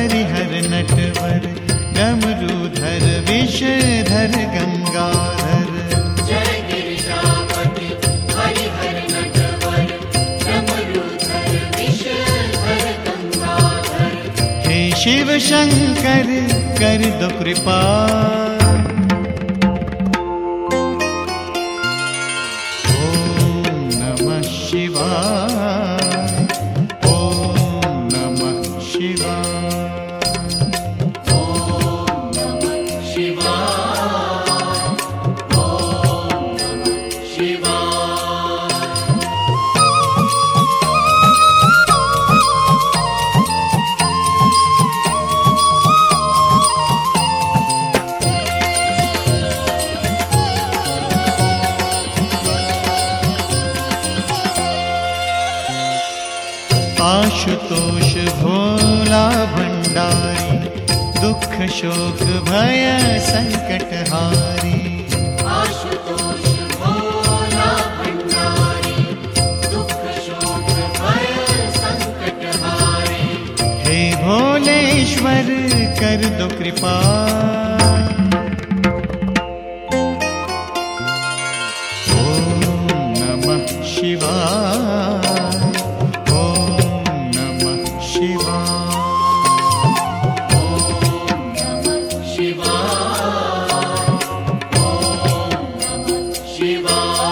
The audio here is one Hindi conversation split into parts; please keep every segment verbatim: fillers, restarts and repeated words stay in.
हरिहर नटवर डमरूधर विषधर गंगाधर। जय गिरिजापति हरिहर नटवर डमरूधर विषधर गंगाधर। हे शिव शंकर कर दो कृपा, ओम नमः शिवाय, ओम नमः शिवाय, ओम नमः शिवाय, ओम नमः शिवाय। आशुतोष भोला भंडारी दुख शोक भय संकट हारी। आशुतोष भोला भंडारी दुख शोक भय संकट हारी। हे भोलेश्वर कर दो कृपा, ओम नमः शिवाय, ओम नमः शिवाय, ओम नमः शिवाय, ओम नमः शिवाय।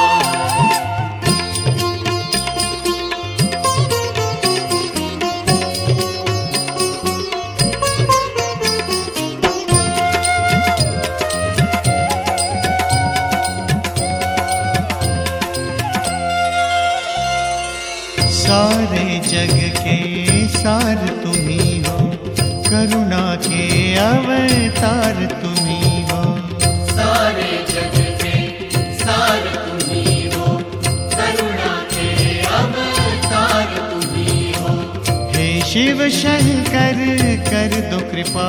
सारे जग के सार तुम्ही हो, करुणा के अवतार तुम्ही हो। सारे जग के सार तुम्ही हो, करुणा के अवतार तुम्ही हो। हे शिव शंकर कर दो कृपा,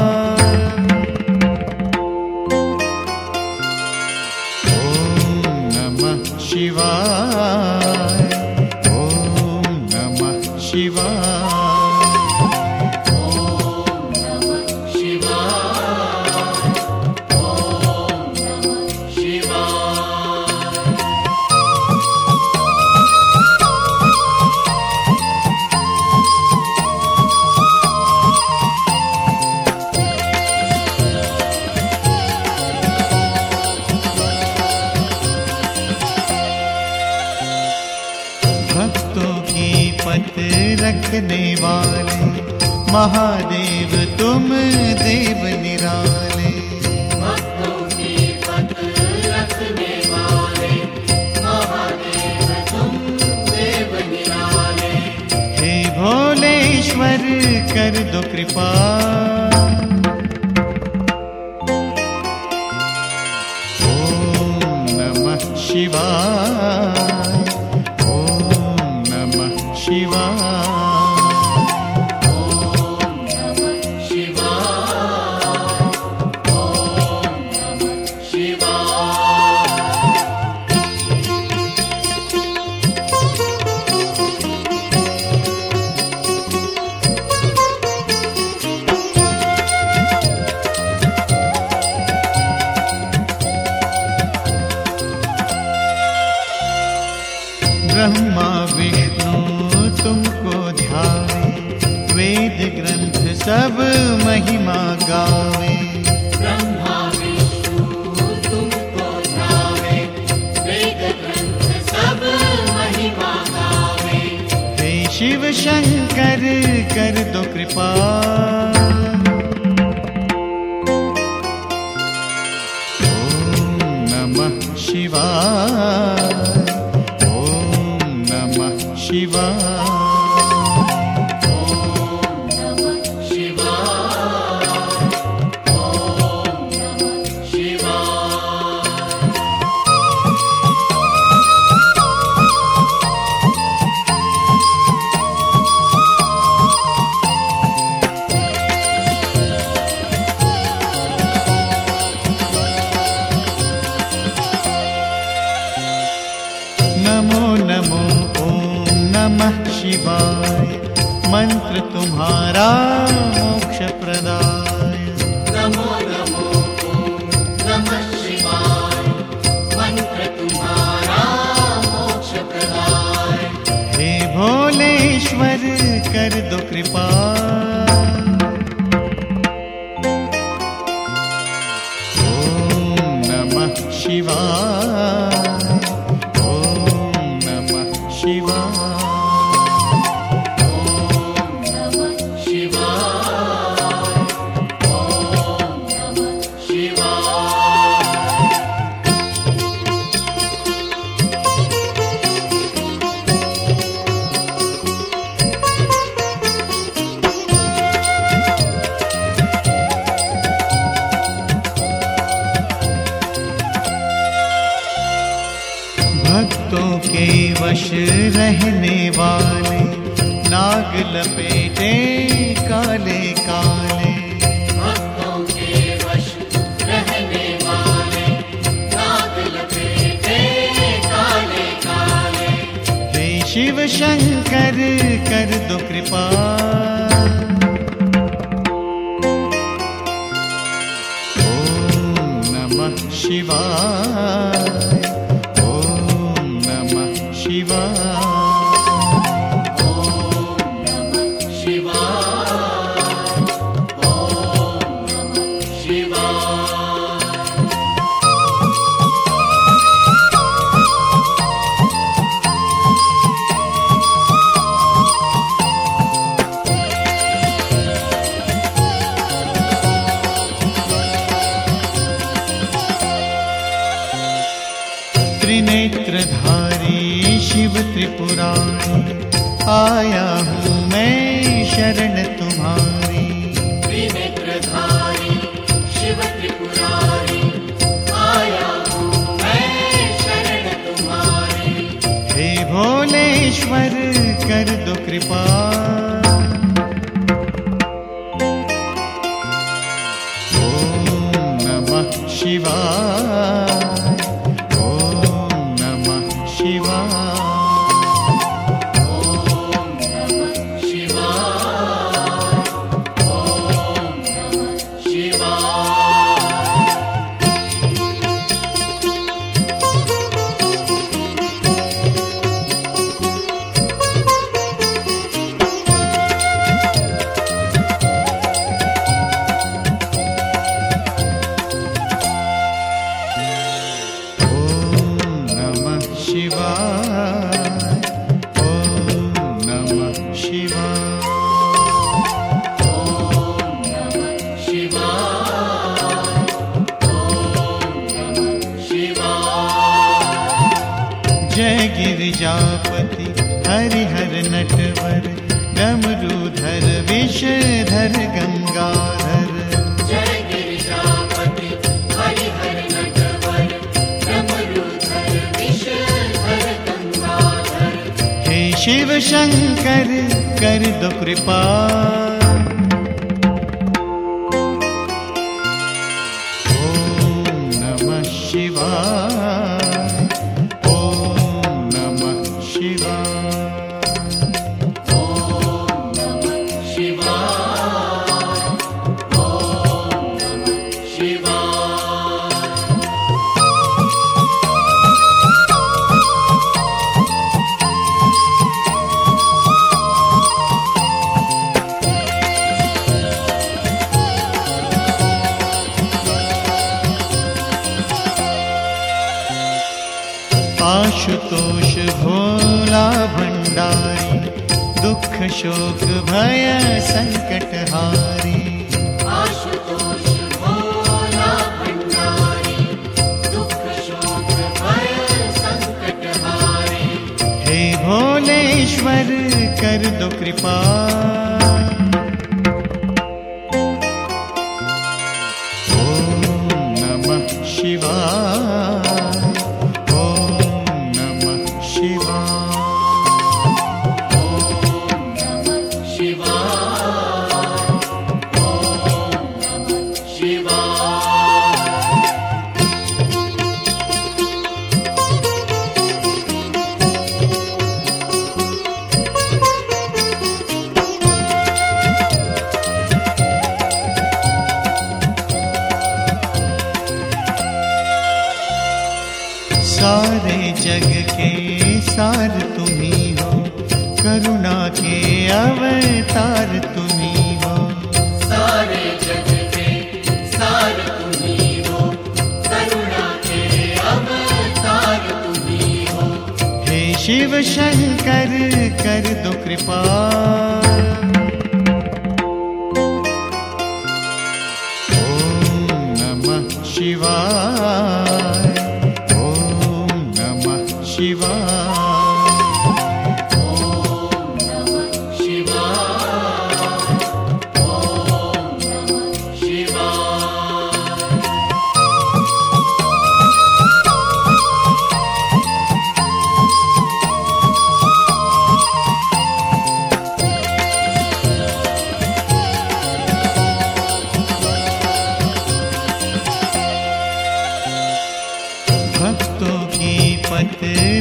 ओम नमः शिवाय, ओम नमः शिवाय, ओम नमः शिवाय, ओम नमः शिवाय। भक्तों की पत रखने वाले महादेव तुम देव निराले। भक्तों की पत रखने वाले महादेव तुम देव निराले। हे भोलेश्वर कर दो कृपा, ओम नमः शिवाय, ओम नमः शिवाय, ओम नमः शिवाय, ओम नमः शिवाय। ब्रह्मा विष्णु तुमको ध्यावे, वेद ग्रंथ सब महिमा गावे। ब्रह्मा विष्णु तुमको ध्यावे, वेद ग्रंथ सब महिमा गावे। हे शिव शंकर कर दो कृपा, ओम नमः शिवाय, ओम नमः शिवाय, ओम नमः शिवाय, ओम नमः शिवाय। नमो नमो ओम नमः शिवाय, मंत्र तुम्हारा रहने वाले नाग लपेटे काले काले। भक्तों के वश रहने वाले नाग लपेटे काले काले। हे शिव शंकर कर दो कृपा, ओम नमः शिवाय, ओम नमः शिवाय। त्रिनेत्रधारी शिव त्रिपुरारी, आया हूँ मैं शरण तुम्हारी। त्रिनेत्रधारी शिव त्रिपुरारी, आया हूँ मैं शरण तुम्हारी। हे भोलेश्वर कर दो कृपा, ओम नमः शिवाय, जय गिरिजापति हरिहर नटवर, डमरूधर विषधर गंगाधर। जय गिरिजापति हरिहर नटवर, डमरूधर विषधर गंगाधर। हे शिव शंकर कर दो कृपा, ओम नमः शिवाय, आशुतोष भोला भंडारी, दुख शोक भय संकट हारी। आशुतोष भोला भंडारी, दुख शोक भय संकट हारी। हे भोलेश्वर कर दो कृपा, ओम नमः शिवाय, सारे जग के सार तुम्ही हो, करुणा के अवतार तुम्ही हो। सारे जग के सार तुम्ही हो, करुणा के अवतार तुम्ही हो। हे शिव शंकर कर दो कृपा, ओम नमः शिवाय, शिवाय। ओम नमः शिवाय, ओम नमः शिवाय।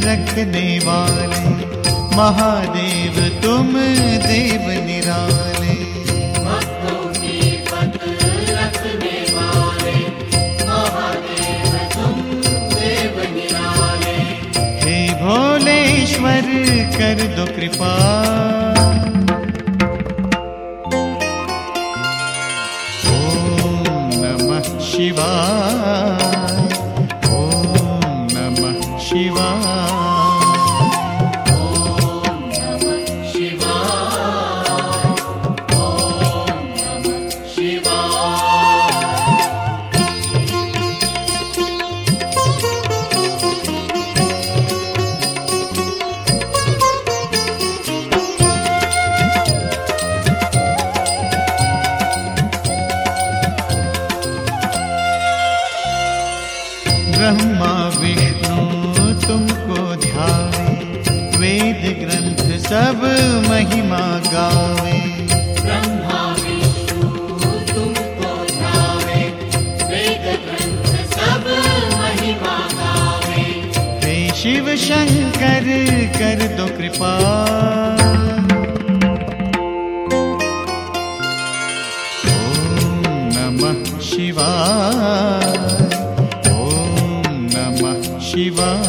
रखने वाले, महादेव तुम देव निराले। भक्तों की पत रखने वाले, महादेव तुम देव निराले। हे भोलेश्वर कर दो कृपा, ओम नमः शिवाय, ओम नमः शिवाय। ब्रह्मा विष्णु तुमको ध्यावे, वेद ग्रंथ सब महिमा गावे। ब्रह्मा विष्णु तुमको ध्यावे, वेद ग्रंथ सब महिमा गावे। हे शिव शंकर कर दो कृपा, ओम नमः शिवाय, शिवाय।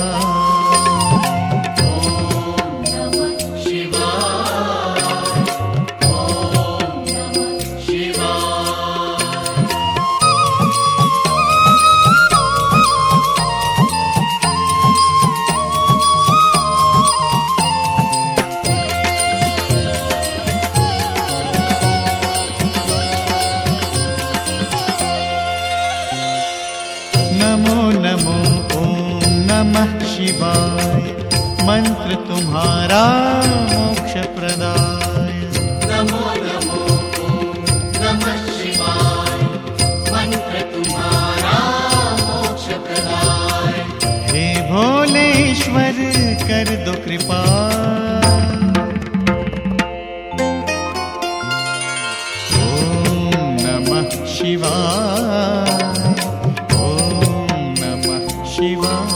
ओम नमः शिवाय, ओम नमः शिवाय। नमो नमो नमः शिवाय, मंत्र तुम्हारा मोक्ष प्रदाय। नमो नमो ओम नमः शिवाय, मंत्र तुम्हारा मोक्ष प्रदाय। हे भोलेश्वर कर दो कृपा, ओम नमः शिवाय, ओम नमः शिवाय।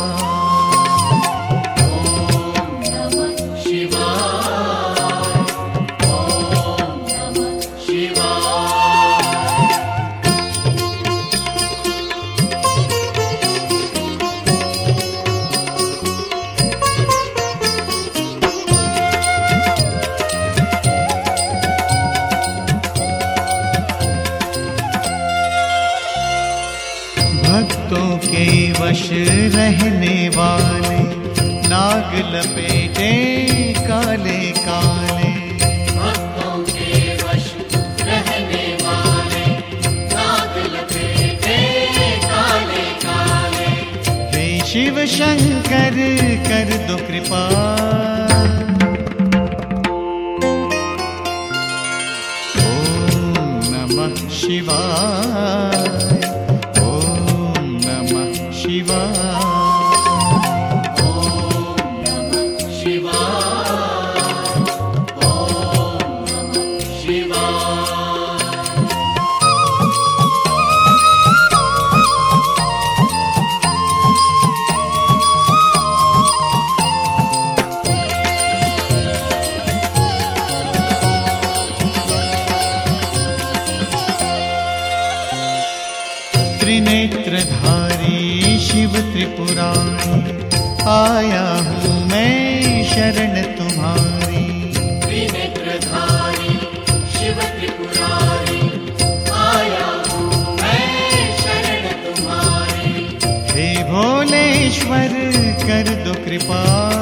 भक्तों के वश रहने वाले, नाग लपेटे काले काले। भक्तों के वश रहने वाले, नाग लपेटे काले काले। हे शिव शंकर कर दो कृपा, ओम नमः शिवाय, शिवाय। ओम नमः शिवाय, ओम नमः शिवाय। त्रिनेत्रधारी शिव त्रिपुरारी, आया हूँ मैं शरण तुम्हारी। त्रिनेत्रधारी शिव त्रिपुरारी, आया हूँ मैं शरण तुम्हारी। हे भोलेश्वर कर दो कृपा,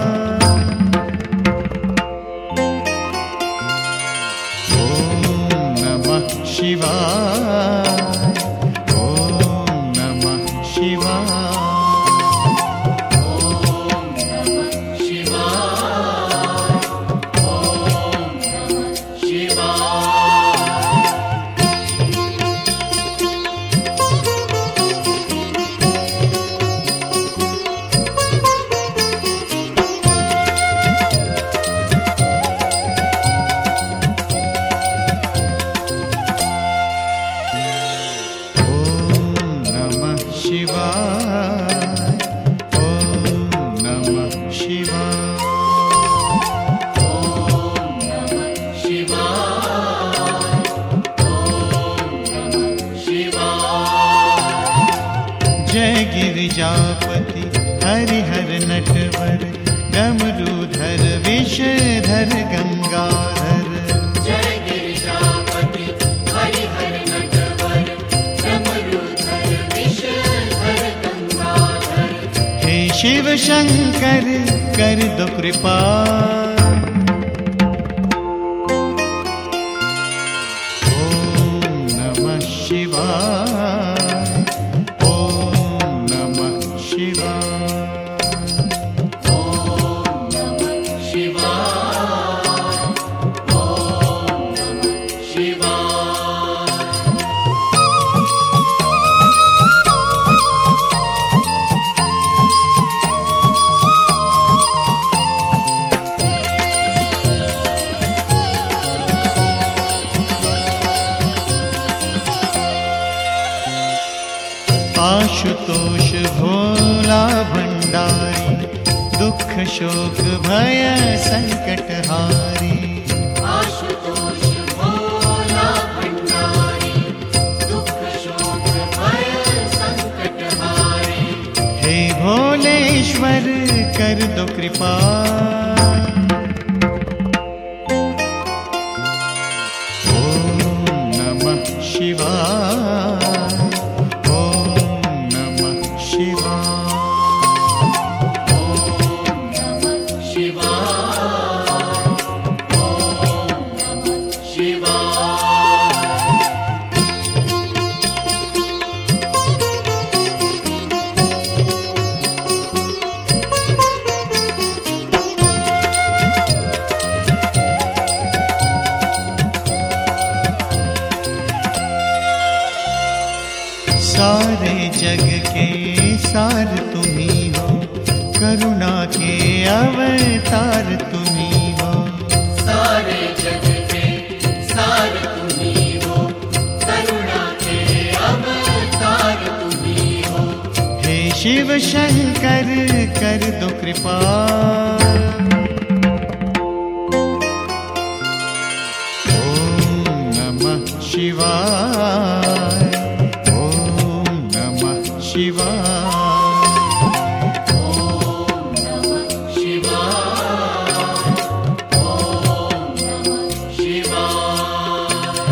ओम नमः शिवाय, ओम नमः शिवाय। गिरिजापति हरिहर नटवर डमरूधर विषधर गंगाधर। जय गिरिजापति हरिहर नटवर डमरूधर विषधर गंगाधर। हे शिव शंकर कर दो कृपा, ओम नमः शिवाय, ओम नमः शिवाय। ओम नमः शिवाय, ओम नमः शिवाय। आशुतोष भोला भंडारी दुख शोक भय संकट हारी। आशुतोष भोला भंडारी दुख शोक भय संकट हारी। हे भोलेश्वर कर दो कृपा, ओम नमः शिवाय, ओम नमः शिवाय। ओम नमः शिवाय, ओम नमः शिवाय। सारे जग के सार तुम्ही हो, करुणा के अवतार तुम्ही हो। सारे जग के सार तुम्ही हो, करुणा के अवतार तुम्ही हो। हे शिव शंकर कर दो कृपा, ओम नमः शिवाय, ओम नमः शिवाय। ओम नमः शिवाय, ओम नमः शिवाय।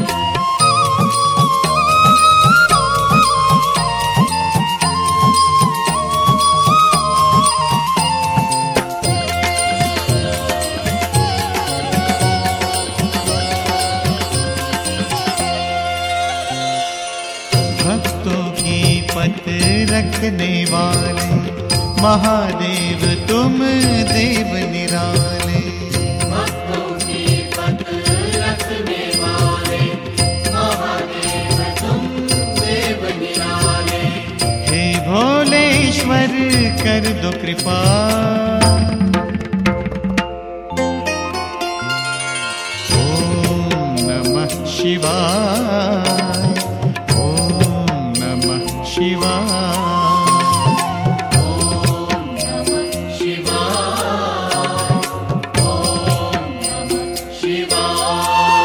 भक्तों की पत रखने वाले महादेव तुम देव निराले। भक्तों की पत रखने वाले महादेव तुम देव निराले। हे भोलेश्वर कर दो कृपा, ओम नमः शिवाय, ओम नमः शिवाय। ओम नमः शिवाय, ओम नमः शिवाय।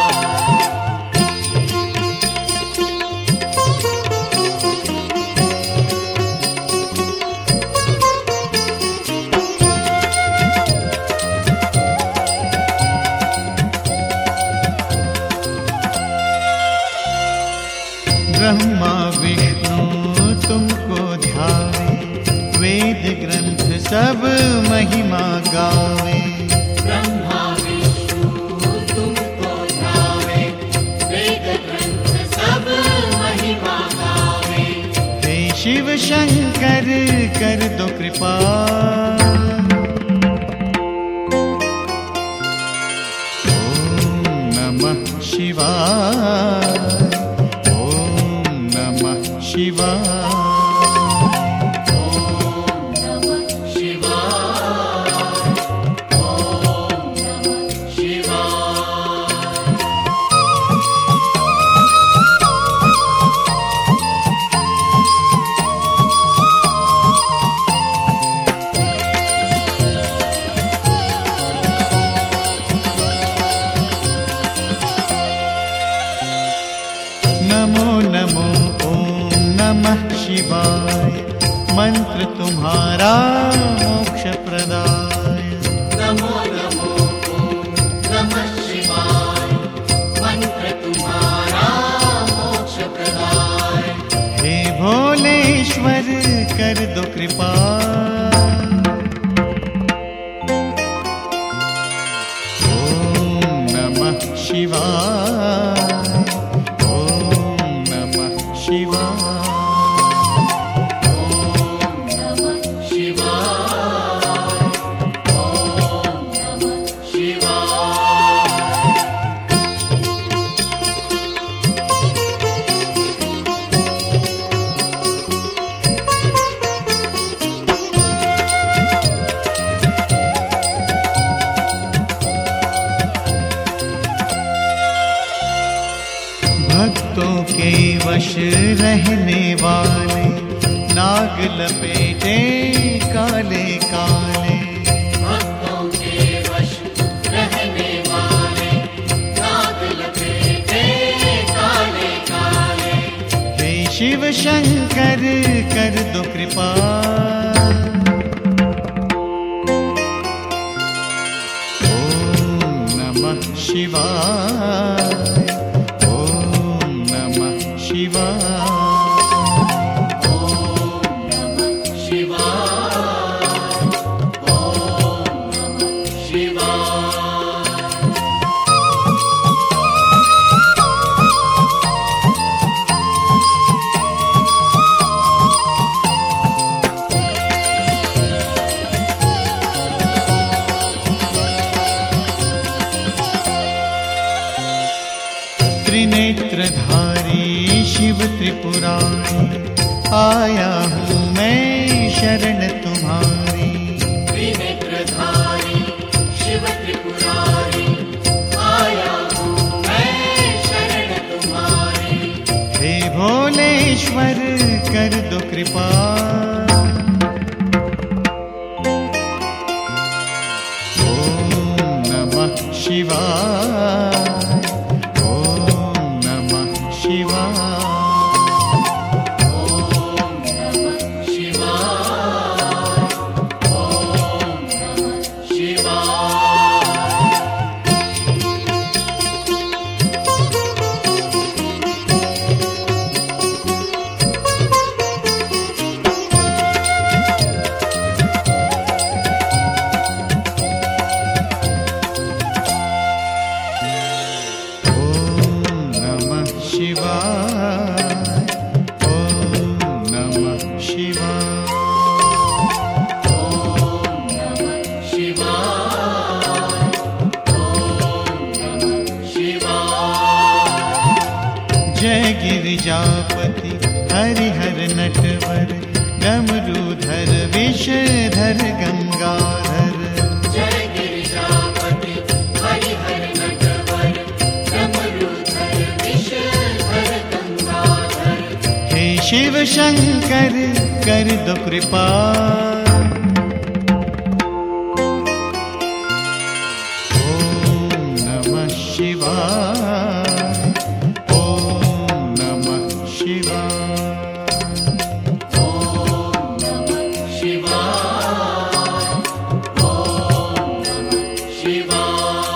ब्रह्मा विष्णु तुमको ध्यावे, वेद ग्रंथ सब महिमा गावे। ब्रह्मा विष्णु तुमको ध्यावे, वेद ग्रंथ सब महिमा गावे। हे शिव शंकर कर दो कृपा, ओम नमः शिवाय, ओम नमः शिवाय। ओम नमः शिवाय, ओम नमः शिवाय। नमो नमो ओम नमः शिवाय, मंत्र तुम्हारा मोक्ष प्रदाय। नमो नमो ओम नमः शिवाय, मंत्र तुम्हारा मोक्ष प्रदाय। हे भोलेश्वर कर दो कृपा, ओम नमः शिवाय, ओम नमः शिवाय। भक्तों के वश रहने वाले नाग लपेटे काले काले। भक्तों के वश रहने वाले नाग लपेटे काले काले। हे शिव शंकर कर दो कृपा, ओम नमः शिवाय, शिवाय। ओम नमः शिवाय, ओम नमः शिवाय। त्रिनेत्रधारी शिव त्रिपुरारी, आया हूँ मैं शरण तुम्हारी। त्रिनेत्रधारी शिव त्रिपुरारी, आया हूँ मैं शरण तुम्हारी। हे भोलेश्वर कर दो कृपा, ओम नमः शिवाय, ओम नमः शिवाय। जय गिरिजापति हरिहर नटवर, डमरूधर विषधर गंगाधर। जय गिरिजापति हरिहर नटवर, डमरूधर विषधर गंगाधर। हे शिव शंकर कर दो कृपा, ओम नमः शिवाय, ओम नमः शिवाय। ओम नमः शिवाय, ओम नमः शिवाय।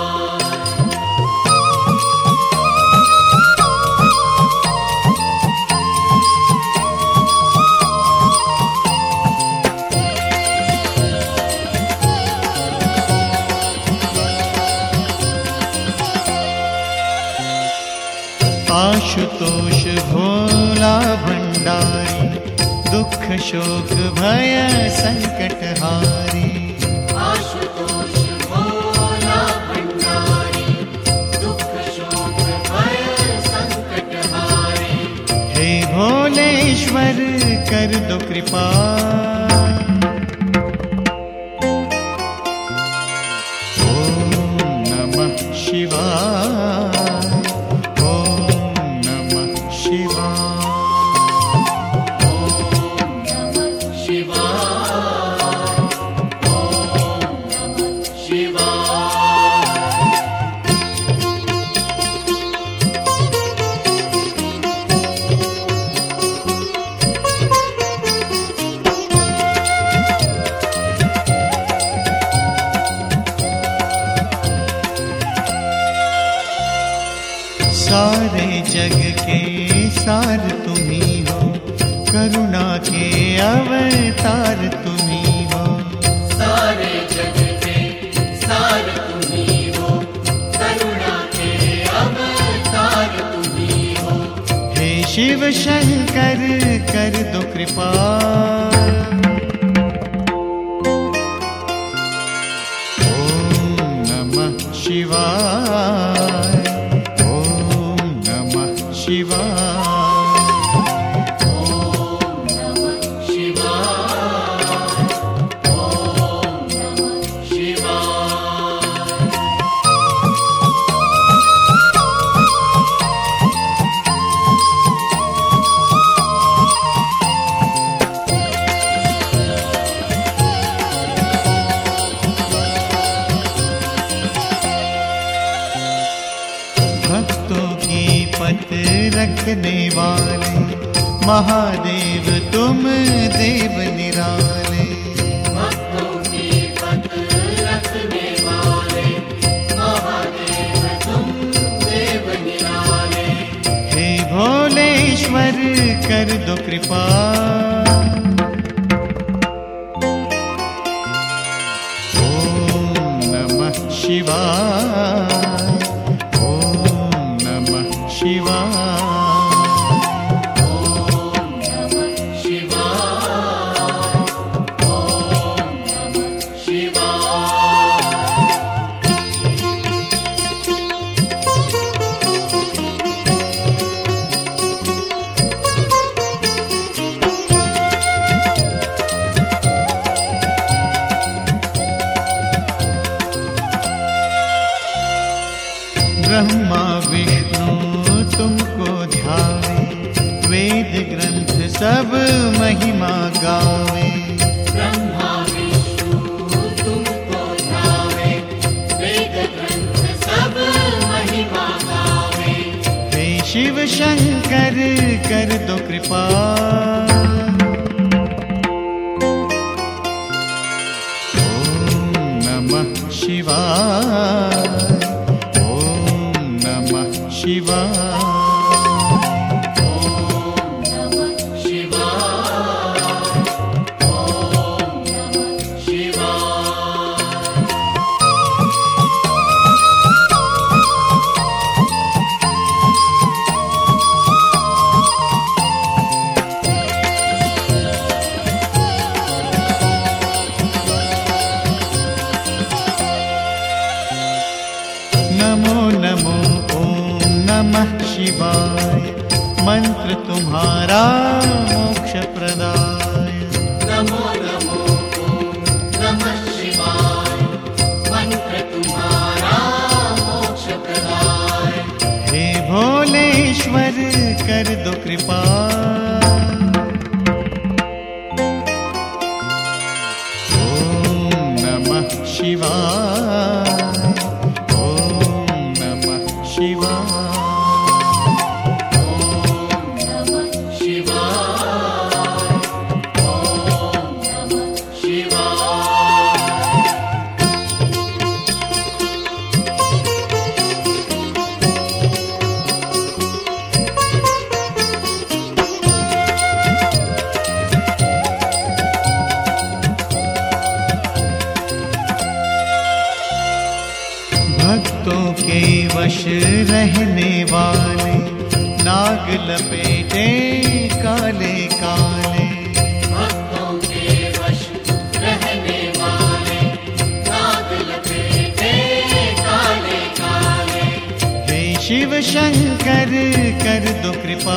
आशुतोष भोला भंडारी, दुख शोक भय संकट हारी। आशुतोष भोला भंडारी, दुख शोक भय संकट हारी। हे भोलेश्वर कर दो कृपा, ओम नमः शिवाय, ओम नमः शिवाय। ओम नमः शिवाय, ओम नमः शिवाय। सार तुम्ही हो, करुणा के अवतार तुम्ही हो। सारे जग के सार तुम्ही हो, करुणा के अवतार तुम्ही हो। हे शिव शंकर कर दो कृपा, ओम नमः शिवाय, ओम नमः शिवाय। भक्तों की पत रखने वाले महादेव तुम देव निराले। भक्तों की पत रखने वाले महादेव तुम देव निराले। हे भोलेश्वर कर दो कृपा, ओम नमः शिवाय, शिवाय। ओम नमः शिवाय, ओम नमः शिवाय। ब्रह्मा विष्णु तुमको ध्यावे, वेद ग्रंथ सब महिमा गावे। ब्रह्मा विष्णु तुमको ध्यावे, वेद ग्रंथ सब महिमा गावे। हे शिव शंकर कर दो कृपा, ओम नमः शिवाय, ओम नमः शिवाय। ओम नमः शिवाय, ओम नमः शिवाय। नमो नमो ओम नमः शिवाय, मंत्र तुम्हारा मोक्ष प्रदाय। नमो नमो ओम नमः शिवाय, मंत्र तुम्हारा मोक्ष प्रदाय। हे भोलेश्वर कर दो कृपा, ओम नमः शिवाय, ओम नमः शिवाय। ओम नमः शिवाय, ओम नमः शिवाय। भक्तों के वश रहने वाले, नाग लपेटे काले काले। भक्तों के वश रहने वाले, नाग लपेटे काले काले। हे शिव शंकर कर दो कृपा,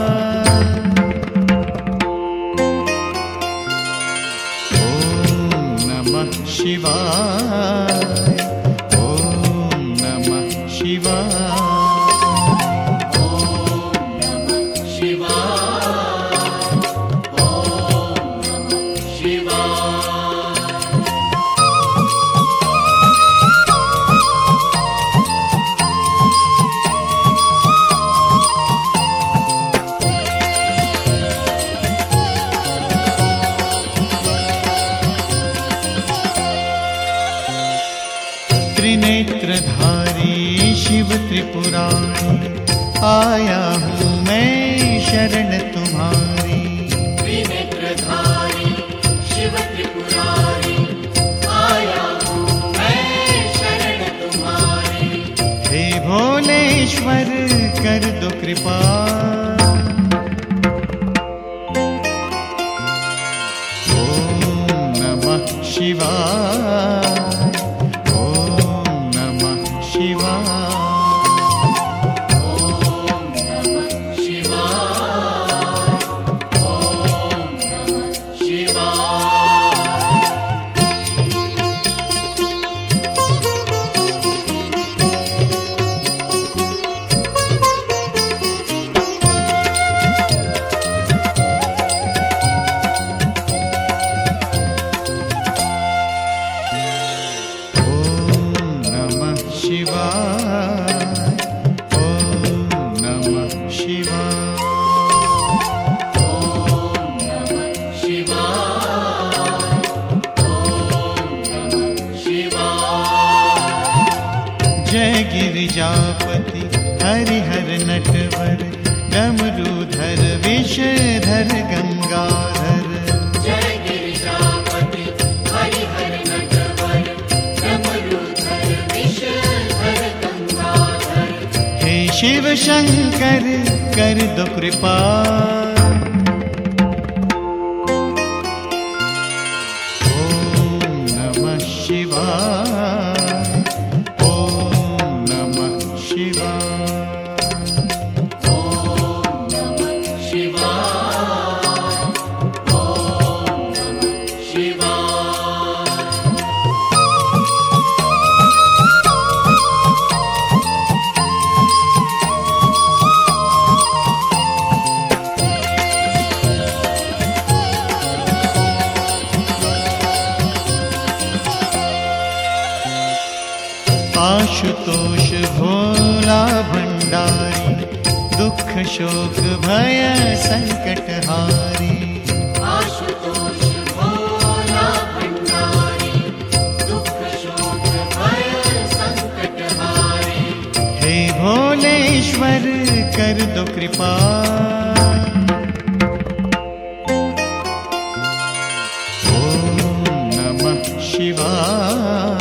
ओम नमः शिवाय, ओम नमः शिवाय। ओम नमः शिवाय, ओम नमः शिवाय। त्रिनेत्रधारी शिव त्रिपुरारी, आया हूँ मैं शरण तुम्हारी। त्रिनेत्रधारी शिव त्रिपुरारी, आया हूँ मैं शरण तुम्हारी। हे भोलेश्वर कर दो कृपा। ओम नमः शिवाय, ओम नमः शिवाय। जय गिरिजापति हरिहर नटवर, डमरूधर विषधर गंगाधर। जय गिरिजापति हरिहर नटवर, डमरूधर विषधर गंगाधर। हे शिव शंकर कर दो कृपा। ओम नमः शिवाय, आशुतोष भोला भंडारी, दुख शोक भय संकट हारी। आशुतोष भोला भंडारी, दुख शोक भय संकट हारी। हे भोलेश्वर कर दो कृपा। ओम नमः शिवाय,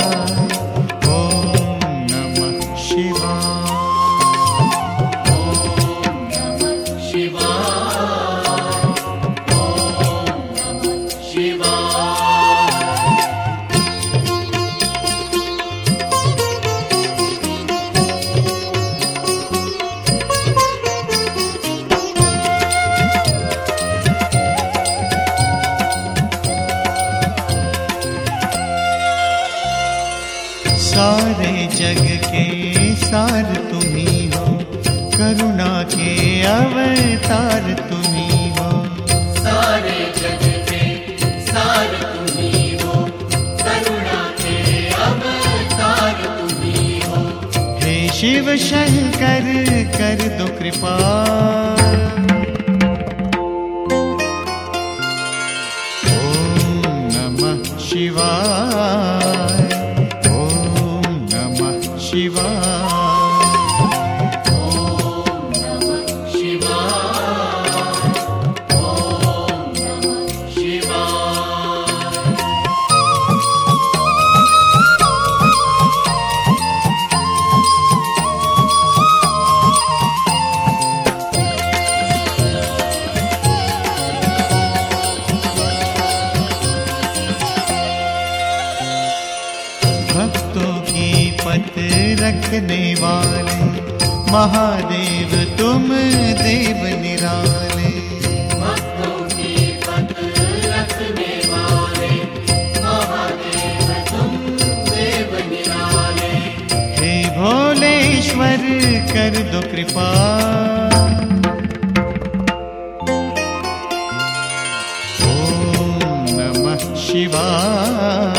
सारे जग के सार तुम्ही हो, करुणा के अवतार तुम्ही हो। सारे जग के सार तुम्ही हो, करुणा के अवतार तुम्ही हो। हे शिव शंकर कर दो कृपा। ओम नमः शिवाय, शिवाय। ओम नमः शिवाय, ओम नमः शिवाय। भक्तों की पत रखने वाले, महादेव तुम देव निराले। भक्तों की पत रखने वाले, महादेव तुम देव निराले। हे भोलेश्वर कर दो कृपा। ओम नमः शिवाय,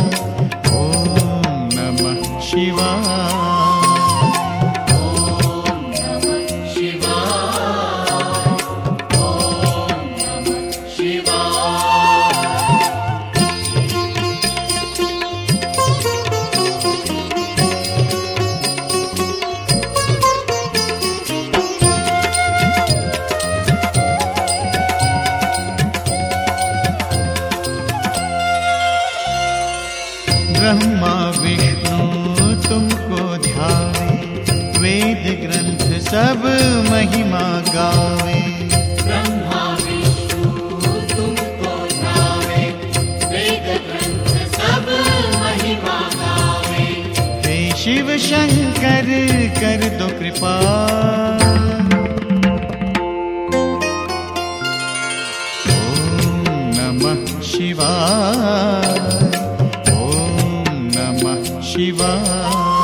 ओम नमः शिवाय। शिवाय, ओम नमः शिवाय।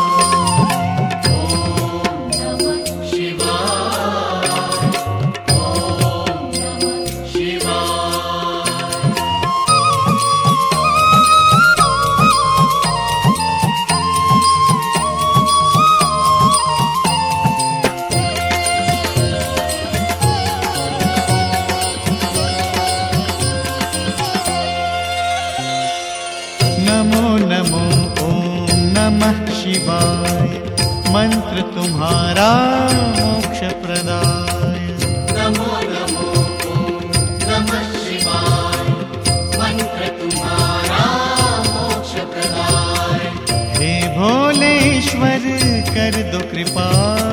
नमो नमो ओम नमः शिवाय, मंत्र तुम्हारा मोक्ष प्रदाय। नमो नमो ओम नमः शिवाय, मंत्र तुम्हारा मोक्ष प्रदाय। हे भोलेश्वर कर दो कृपा,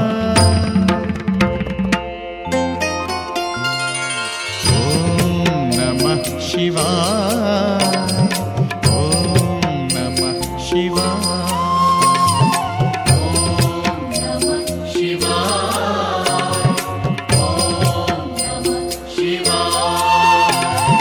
ओम नमः शिवाय, शिवाय, ओम नमः शिवाय, ओम नमः शिवाय।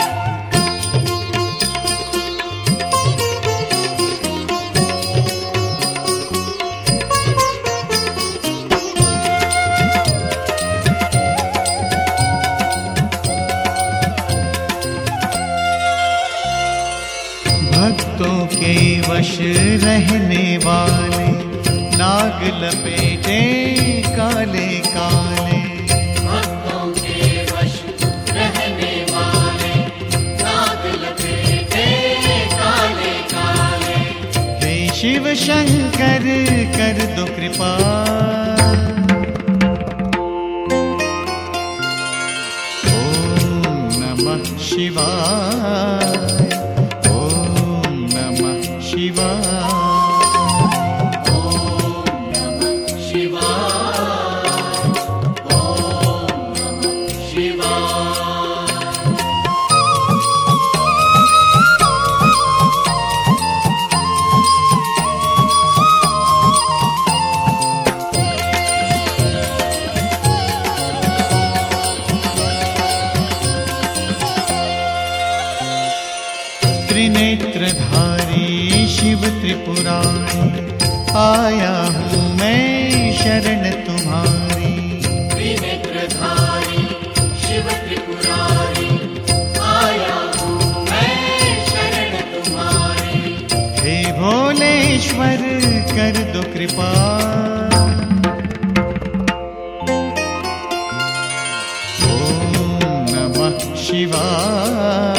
भक्तों के वश रहने वाले, नाग लपेटे काले काले। भक्तों के वश रहने वाले, नाग लपेटे काले काले। हे शिव शंकर कर दो कृपा, ओम नमः शिवाय, शिवाय, ओम नमः शिवाय, ओम नमः शिवाय। त्रिनेत्रधारी शिव त्रिपुरारी, आया हूँ मैं शरण तुम्हारी। त्रिनेत्रधारी शिव त्रिपुरारी, आया हूँ मैं शरण तुम्हारी। हे भोलेश्वर कर दो कृपा, ओम नमः शिवाय,